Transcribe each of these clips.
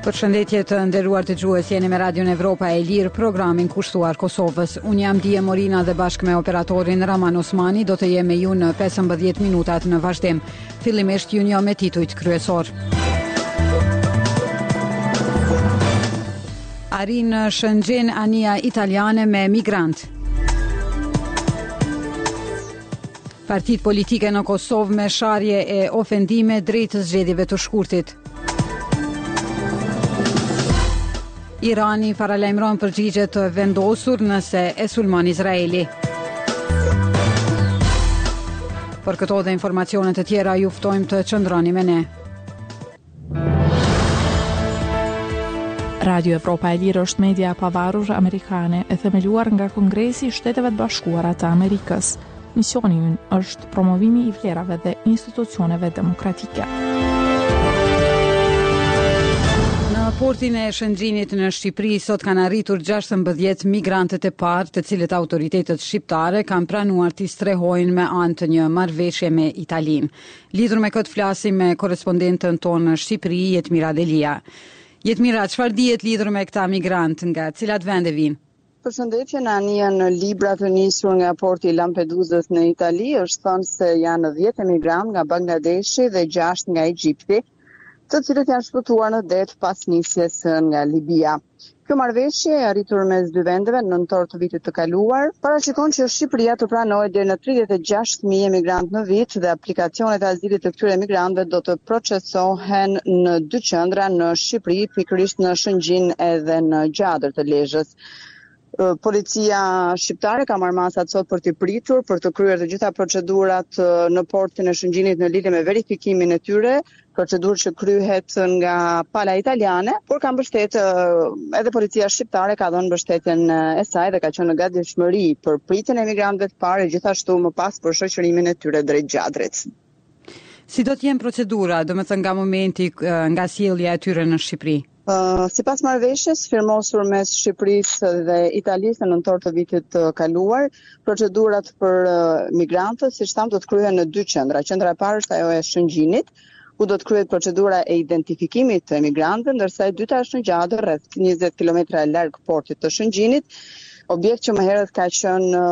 Përshëndetje të nderuar dëgjues, jeni me Radion Evropa e Lirë, programin kushtuar Kosovës. Unë jam Dije Morina dhe bashkë me operatorin Raman Osmani do të jem me ju në 15 minutat në vazhdim. Fillimisht ju njoh me titujt kryesor. Arrin në Shënxhen anija italiane me migrant. Partitë politike në Kosovë me sharje e ofendime drejt zgjedhjeve të shkurtit. Irani paralajmëron përgjigje të vendosur nëse e sulmon Izraeli. Për këto dhe informacionet të tjera ju ftojmë të qëndroni me ne. Radio Evropa e Lirë është media pavarur amerikane e themeluar nga Kongresi i Shteteve të Bashkuara të Amerikës. Misioni i ynë është promovimi i vlerave dhe institucioneve demokratike. Në portin e Shënxhenit në Shqipëri sot kanë arritur 16 migrantët e parë, të cilët autoritetet shqiptare kanë pranuar t'i strehojnë me anë të një marrëveshje me Italinë. Lidhur me këtë flasim me korrespondentën tonë në Shqipëri, Jetmira Delia. Jetmira, çfarë dihet lidhur me këta migrantë, nga cilat vende vinë? Përshëndetje, në anijën Libra të nisur nga porti i Lampedusës në Itali, është thënë se janë 10 emigrantë nga Bangladeshi dhe 6 nga Egjipti, të cilët janë shpëtuar në det pas nisjes nga Libia. Kjo marrëveshje e arritur mes dy vendeve në nëntor të vitit të kaluar, parashikon që Shqipëria të pranojë deri në 36.000 emigrantë në vit dhe aplikacionet e azilit të këtyre emigrantëve do të procesohen në 2 qendra në Shqipëri, pikërisht në Shëngjin edhe në Gjadër të Lezhës. Policia shqiptare ka marrë masat sot për t'i pritur, për të kryer të gjitha procedurat në portin e Shëngjinit në lidhje me verifikimin e tyre, procedurë që kryhet nga pala italiane, por ka mbështet edhe policia shqiptare ka dhënë mbështetjen e saj dhe ka qenë në gatishmëri për pritjen e emigrantëve të parë, gjithashtu më pas për shoqërimin e tyre drejt Gjadrit. Si do të jenë procedura, domethënë nga momenti nga sjellja e tyre në Shqipëri? Sipas marrëveshjes firmosur mes Shqipërisë dhe Italisë në nëntor të vitit të kaluar, procedurat për migrantët, siç tham, do të kryhen në 2 qendra. Qendra e parë është ajo e Shëngjinit, ku do të kryhet procedura e identifikimit të emigrantëve, ndërsa e dyta është në Gjadër, rreth 20 kilometra larg portit të Shëngjinit, objekt që më herët ka qenë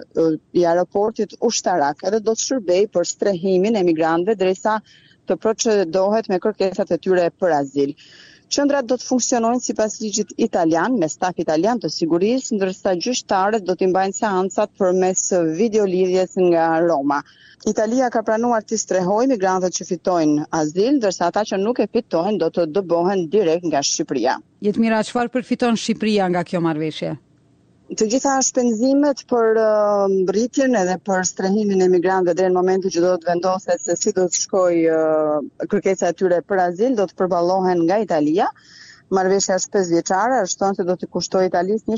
i aeroportit ushtarak, edhe do të shërbej për strehimin e emigrantëve derisa të procedohet me kërkesat e tyre për azil. Qendrat do të funksionojnë sipas ligjit italian, me staf italian të sigurisë, ndërsa gjyqtarët do t'i mbajnë seancat përmes videolidhjes nga Roma. Italia ka pranuar t'i strehojë migrantët që fitojnë azil, ndërsa ata që nuk e fitojnë do të dëbohen direkt nga Shqipëria. Jetmira, çfarë përfiton Shqipëria nga kjo marrëveshje? Të gjitha shpenzimet për rritjen edhe për strehimin e emigrantëve deri në momentin që do të vendoset se si do të shkojë kërkesa e tyre për azil do të përballohen nga Italia. Marrëveshja është 5 vjeçare, është thënë se do t'i kushtojë Italisë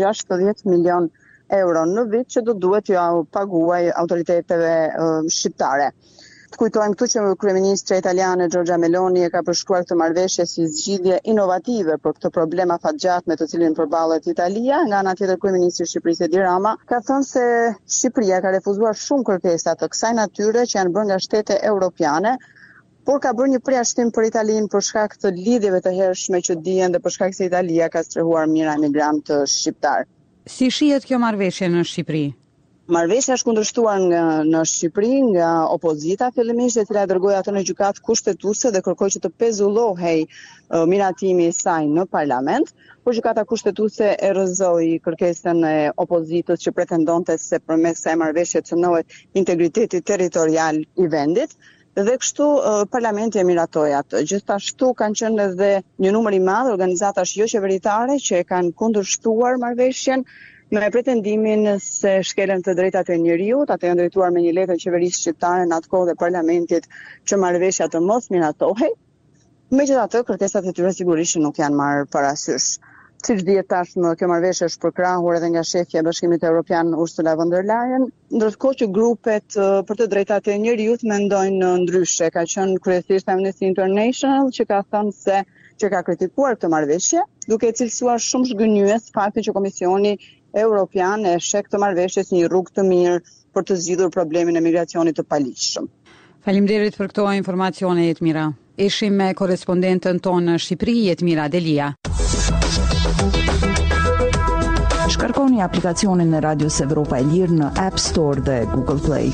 160 milion euro në vit që do duhet t'ju paguajë autoriteteve shqiptare. Të kujtojmë këtu që kryeministra italiane Giorgia Meloni e ka përshkruar këtë marrëveshje si zgjidhje inovative për këtë problem afatgjat me të cilin përballet Italia. Nga ana tjetër, kryeministri i Shqipërisë Edi Rama ka thënë se Shqipëria ka refuzuar shumë kërkesa të kësaj natyre që janë bërë nga shtete europiane, por ka bërë një përjashtim për Italinë për shkak të lidhjeve të hershme që dihen dhe për shkak se Italia ka strehuar mijëra emigrantë shqiptar. Si shihet kjo marrëveshje në Shqipëri? Marrëveshja është kundërshtuar në Shqipëri nga opozita fillimisht, e cila dërgoi atë në gjykatë kushtetuese dhe kërkoi që të pezullohej miratimi i saj në parlament, por gjykata kushtetuese e rrëzoi kërkesën e opozitës që pretendonte se përmes kësaj marrëveshje cënohet integriteti territorial i vendit. Dhe kështu parlamenti e miratoi atë. Gjithashtu kanë qenë edhe një numër i madh organizatash jo qeveritare që e kanë kundërshtuar marrëveshjen me pretendimin se shkelen të drejtat e njeriut, atë janë drejtuar me një letër qeverisë shqiptare në atë kohë dhe parlamentit që marrëveshja të mos miratohej. Megjithatë, kërkesat e tyre sigurisht nuk janë marrë parasysh. Siç dihet tashmë, kjo marrëveshje është përkrahur edhe nga shefja e Bashkimit Evropian Ursula von der Leyen, ndërkohë që grupet për të drejtat e njeriut mendojnë ndryshe. Ka qenë kryesisht Amnesty International që ka thënë se që ka kritikuar këtë marrëveshje, duke cilësuar shumë zgënjyes faktin që Komisioni Evropian e sheh këtë marrëveshje si një rrugë të mirë për të zgjidhur problemin e migracionit të paligjshëm. Faleminderit për këto informacione, Jetmira. Ishim me korespondentën tonë në Shqipëri, Jetmira Delia. Shkarkoni aplikacionin e Radios Evropa e Lirë në App Store dhe Google Play.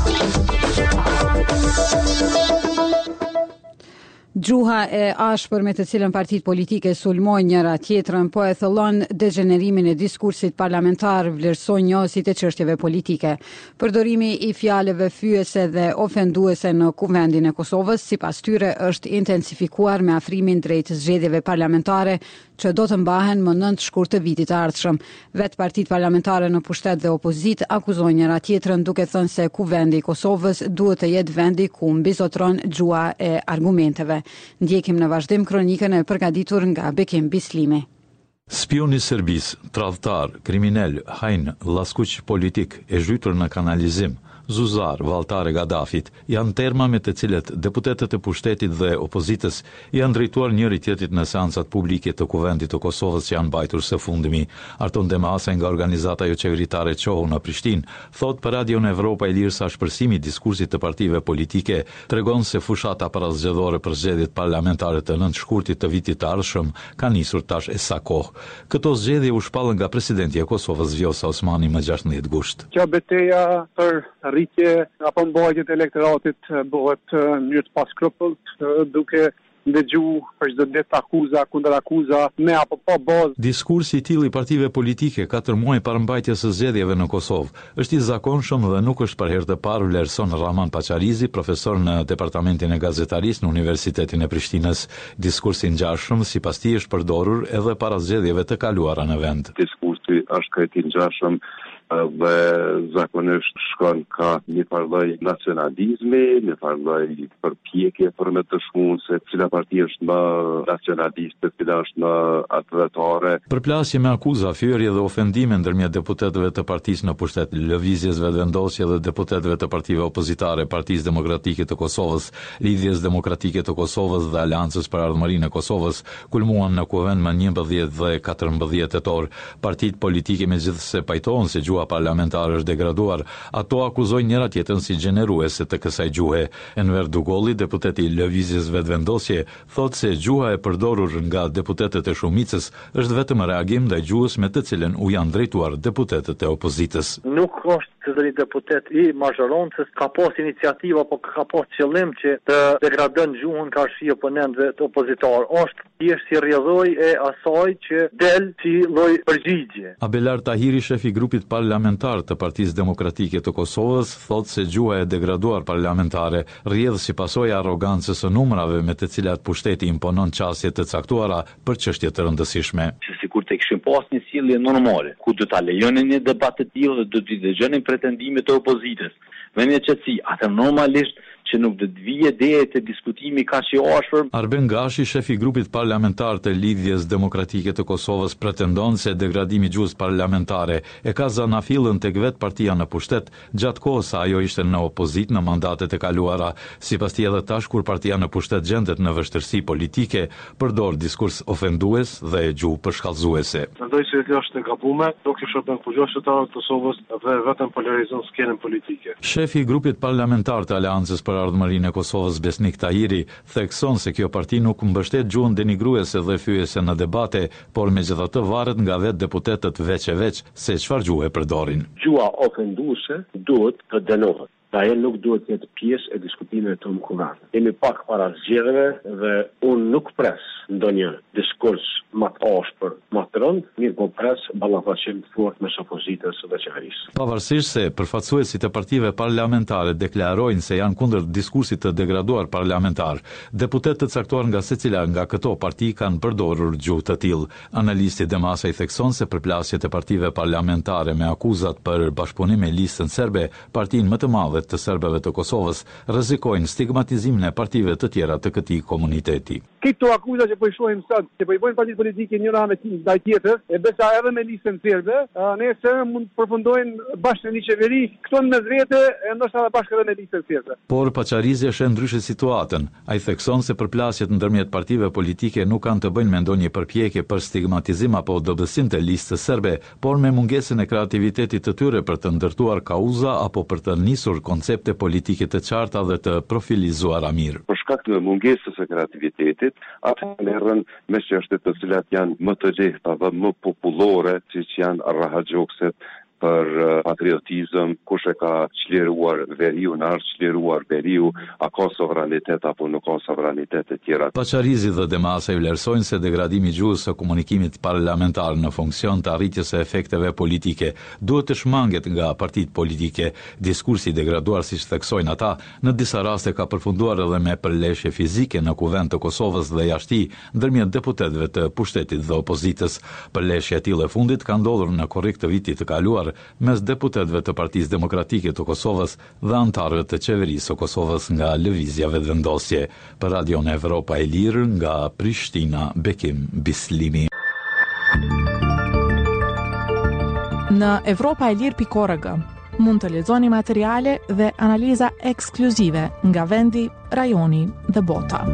Gjuha e ashpër me të cilën partitë politike sulmojnë njëra tjetrën po e thellon degenerimin e diskursit parlamentar, vlerësojnë njohësit e çështjeve politike. Përdorimi i fjalëve fyese dhe ofenduese në Kuvendin e Kosovës, sipas tyre, është intensifikuar me afrimin drejt zgjedhjeve parlamentare që do të mbahen më 9 shkurt të vitit të ardhshëm. Vetë partitë parlamentare në pushtet dhe opozitë akuzojnë njëra tjetrën duke thënë se Kuvendi i Kosovës duhet të jetë vendi ku mbizotron gjuha e argumenteve. Ndjekim në vazhdim kronikën e përgatitur nga Bekim Bislimi. Spioni Serbis, tradhtar, kriminal, hajn, laskuq politik e zhytur në kanalizim, Zuzar, valltar e Gaddafit, janë terma me të cilët deputetët e pushtetit dhe opozitës janë drejtuar njëri tjetrit në seancat publike të Kuvendit të Kosovës që janë mbajtur së fundmi. Arton Demase nga organizata jo qeveritare Çohu në Prishtinë thot për Radion Evropa e Lirë sa shpërsimi i diskursit të partive politike tregon se fushata parazgjedhore për zgjedhjet parlamentare të 9 shkurtit të vitit të ardhshëm ka nisur tash e sa kohë. Këto zgjedhje u shpallën nga presidenti e Kosovës Vjosa Osmani më 16 gusht. Kjo betejë për rritje apo mbajtje të elektoratit bëhet në mënyrë të paskrupullt, duke ndëgju për çdo det akuza kundër akuza me apo pa bazë. Diskursi i tillë i partive politike 4 muaj para mbajtjes së zgjedhjeve në Kosovë është i zakonshëm dhe nuk është për herë të parë, vlerëson Rahman Pacharizi, profesor në Departamentin e Gazetarisë në Universitetin e Prishtinës. Diskursi i ngjashëm sipas tij është përdorur edhe para zgjedhjeve të kaluara në vend. Diskursi është krejt i ngjashëm dhe zakonisht shkon ka një farloj nacionalizmi, një farloj përpjekje për me të shmunë se cila parti është më nacionaliste, cila është më atëvetare. Përplasje me akuza, fyerje dhe ofendime ndërmjet deputetëve të partisë në pushtet, lëvizjes vetëvendosje dhe deputetëve të partive opozitare, Partisë Demokratike të Kosovës, Lidhjes Demokratike të Kosovës dhe Aleancës për Ardhmërinë e Kosovës, kulmuan në Kuvend më 11 dhe 14 tetor. Partitë politike megjithëse pajtohen se gjuha parlamentare është degraduar, ato akuzojnë njëra tjetrën si gjeneruese të kësaj gjuhe. Enver Dugolli, deputeti i Lëvizjes Vetëvendosje, thotë se gjuha e përdorur nga deputetët e shumicës është vetëm reagim ndaj gjuhës me të cilën u janë drejtuar deputetët e opozitës. Nuk është se deputet i mazhoroncës ka pas iniciativa apo ka pas qëllim që të degradon gjuhën ka shi oponentëve të opozitar. Është thjesht si rrjedhoj e asaj që del si lloj përgjigje. Abelar Tahiri, shefi i grupit parlamentar të Partisë Demokratike të Kosovës, thotë se gjuha e degraduar parlamentare rrjedh si pasojë arrogancës së numrave me të cilat pushteti imponon çësje të caktuara për çështje të rëndësishme. Sikur të kishim pas një sjellje normale, ku do ta lejonin një debat të tillë dhe do t'i dëgjonin pretendimet e opozitës. Me një qetësi, atë normalisht që nuk do të vijë ideja të diskutimi kaq i ashpër. Arben Gashi, shefi i grupit parlamentar të Lidhjes Demokratike të Kosovës, pretendon se degradimi i gjuhës parlamentare e ka zanafillën tek vetë partia në pushtet, gjatë kohës sa ajo ishte në opozitë në mandatet e kaluara. Sipas tij edhe tash kur partia në pushtet gjendet në vështirësi politike, përdor diskurs ofendues dhe gjuhë përshkallëzuese. Mendoj se kjo është e gabuar, do të shërben qytetarët të Kosovës dhe vetëm polarizon skenën politike. Shefi i grupit parlamentar të Aleancës për Ardhmërinë e Kosovës, Besnik Tahiri, thekson se kjo parti nuk mbështet gjuhën denigruese dhe fyese në debate, por megjithatë varet nga vetë deputetët veç e veç se çfarë gjuhë përdorin. Gjuha ofenduese duhet të dënohet. Ajo nuk duhet të jetë pjesë e diskutimeve të Kuvendit. Jemi pak para zgjedhjeve dhe unë nuk pres ndonjë diskurs më të ashpër, më të rënd, mirë po pres ballafaqim të fortë mes opozitës dhe qeverisë. Pavarësisht se përfaqësuesit e partive parlamentare deklarojnë se janë kundër diskursit të degraduar parlamentar, deputetë të caktuar nga secila nga këto parti kanë përdorur gjuhë të tillë. Analisti Demasa i thekson se përplasjet e partive parlamentare me akuzat për bashkëpunim me listën serbe, partinë më të madhe të serbëve të Kosovës, rrezikojnë stigmatizimin e partive të tjera të këtij komuniteti. Këto akuza që po i shohim sot, që po i bëjnë partitë politike njëra me ndaj tjetrës, e besa edhe me listën serbe, nëse mund të përfundojnë bashkë në një qeveri, këto në mesvete, e ndoshta edhe bashkë edhe me listën serbe. Por Pacharizi e sheh ndryshe situatën. Ai thekson se përplasjet ndërmjet partive politike nuk kanë të bëjnë me ndonjë përpjekje për stigmatizim apo dobësim të listës serbe, por me mungesën e kreativitetit të tyre për të ndërtuar kauza apo për të nisur koncepte politike të qarta dhe të profilizuara mirë. Për shkak të mungesës së kreativitetit, ata merren me çështje të cilat janë më të lehta dhe më popullore, siç janë rahaxhokset për patriotizëm, kush e ka çliruar veriun, a është çliruar veriu, a ka sovranitet apo nuk ka sovranitet e tjera. Paqarizi dhe Demasa i vlerësojnë se degradimi i gjuhës së komunikimit parlamentar në funksion të arritjes së efekteve politike duhet të shmanget nga partitë politike. Diskursi i degraduar, siç theksojnë ata, në disa raste ka përfunduar edhe me përleshje fizike në kuvend të Kosovës dhe jashti ndërmjet deputetëve të pushtetit dhe opozitës. Përleshja e tillë e fundit ka ndodhur në korrik të vitit të kaluar mes deputetëve të Partisë Demokratike të Kosovës dhe antarëve të qeverisë së Kosovës nga lëvizja vetëvendosje. Për Radion Evropa e Lirë nga Prishtina, Bekim Bislimi. Në evropaelir.org mund të lexoni materiale dhe analiza ekskluzive nga vendi, rajoni dhe bota.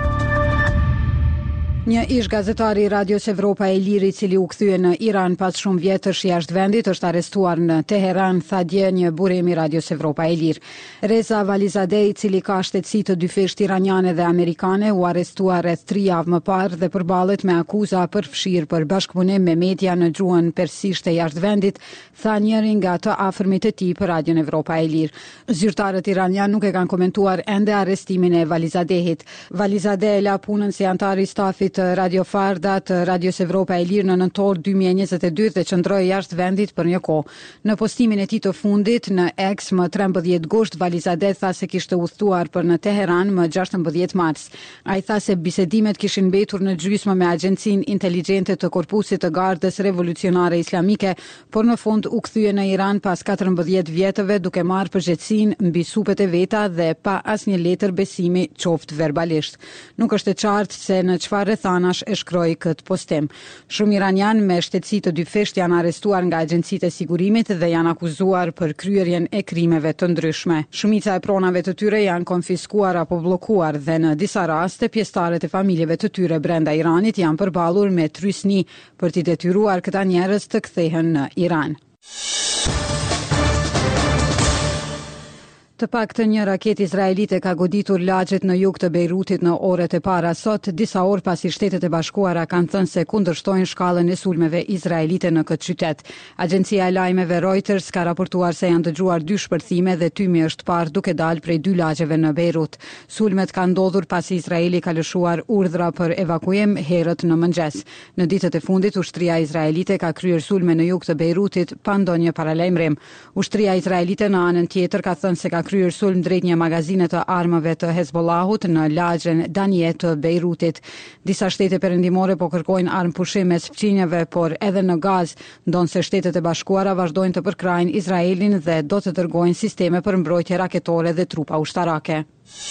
Një ish gazetari i Radios Evropa e Lirë, i cili u kthye në Iran pas shumë vjetësh jashtë vendit, është arrestuar në Teheran, tha dje një burim i Radios Evropa e Lirë. Reza Valizadeh, i cili ka shtetësi të dyfisht iraniane dhe amerikane, u arrestua rreth 3 javë më parë dhe përballet me akuza për fshirë për bashkëpunim me media në gjuhën persishte jashtë vendit, tha njëri nga të afërmit e tij për Radion Evropa e Lirë. Zyrtarët iranian nuk e kanë komentuar ende arrestimin e Valizadehit. Valizadeh la punën si antar i stafit të Radio Farda të Radios Evropa e Lirë në nëntor 2022 dhe qëndroi jashtë vendit për një kohë. Në postimin e tij të fundit në X më 13 gusht, Valizadeh tha se kishte udhëtuar për në Teheran më 16 mars. Ai tha se bisedimet kishin mbetur në gjysmë me Agjencinë Inteligjente të Korpusit të Gardës Revolucionare Islamike, por në fund u kthye në Iran pas 14 vjetëve duke marrë përgjegjësinë mbi supet e veta dhe pa asnjë letër besimi qoftë verbalisht. Nuk është e qartë se në çfarë thanash e shkroi këtë postim. Shumë iranian me shtetësi të dyfisht janë arrestuar nga agjencitë e sigurimit dhe janë akuzuar për kryerjen e krimeve të ndryshme. Shumica e pronave të tyre janë konfiskuar apo bllokuar dhe në disa raste pjesëtarët e familjeve të tyre brenda Iranit janë përballur me trysni për t'i detyruar këta njerëz të kthehen në Iran. Të paktën një raketë izraelite ka goditur lagjet në jug të Beirutit në orët e para sot, disa orë pasi Shtetet e Bashkuara kanë thënë se kundërshtojnë shkallën e sulmeve izraelite në këtë qytet. Agjencia e lajmeve Reuters ka raportuar se janë dëgjuar 2 shpërthime dhe tymi është parë duke dalë prej 2 lagjeve në Beirut. Sulmet kanë ndodhur pasi Izraeli ka lëshuar urdhra për evakuim herët në mëngjes. Në ditët e fundit, ushtria izraelite ka kryer sulme në jug të Beirutit pa ndonjë paralajmërim. Ushtria izraelite në anën tjetër ka thënë se ka kryer sulm drejt një magazine të armëve të Hezbollahut në lagjen Danie të Beirutit. Disa shtete perëndimore po kërkojnë armë pushim mes fqinjeve, por edhe në Gaz, ndonse Shtetet e Bashkuara vazhdojnë të përkrajnë Izraelin dhe do të dërgojnë sisteme për mbrojtje raketore dhe trupa ushtarake.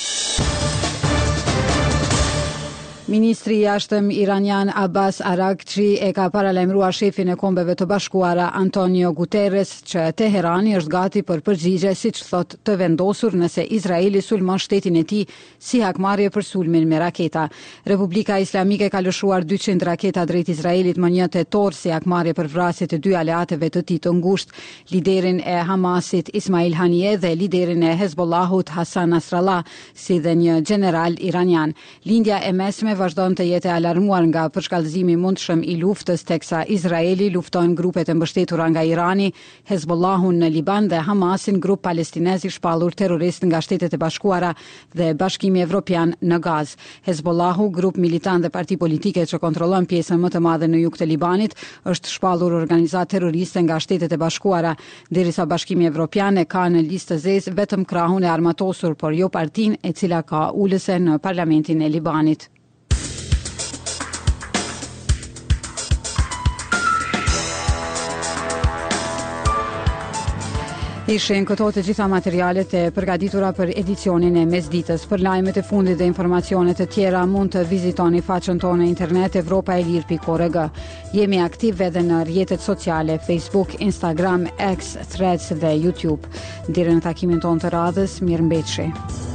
Ministri i jashtëm iranian Abbas Araghchi e ka paralajmëruar shefin e Kombeve të Bashkuara Antonio Guterres që Teherani është gati për përgjigje, siç thot, të vendosur nëse Izraeli sulmon shtetin e tij si hakmarrje për sulmin me raketa. Republika Islamike ka lëshuar 200 raketa drejt Izraelit më 1 tetor si hakmarrje për vrasjet e 2 aleateve të tij të ngushtë, liderin e Hamasit Ismail Haniyeh dhe liderin e Hezbollahut Hassan Nasrallah, si dhe një general iranian. Lindja e mesme vazhdon të jetë alarmuar nga përshkallëzimi i mundshëm i luftës, teksa Izraeli lufton grupet e mbështetura nga Irani, Hezbollahun në Liban dhe Hamasin, grup palestinez i shpallur terrorist nga Shtetet e Bashkuara dhe Bashkimi Evropian në Gaz. Hezbollahu, grup militant dhe parti politike që kontrollon pjesën më të madhe në jug të Libanit, është shpallur organizatë terroriste nga Shtetet e Bashkuara, derisa Bashkimi Evropian e ka në listë zezë vetëm krahun e armatosur, por jo partinë e cila ka ulëse në parlamentin e Libanit. Ishin këto të gjitha materialet e përgatitura për edicionin e mesditës. Për lajmet e fundit dhe informacionet të tjera mund të vizitoni faqen tonë internet evropaelir.org. Jemi aktiv edhe në rrjetet sociale Facebook, Instagram, X, Threads dhe YouTube. Deri në takimin tonë të radhës, mirëmbëjtje.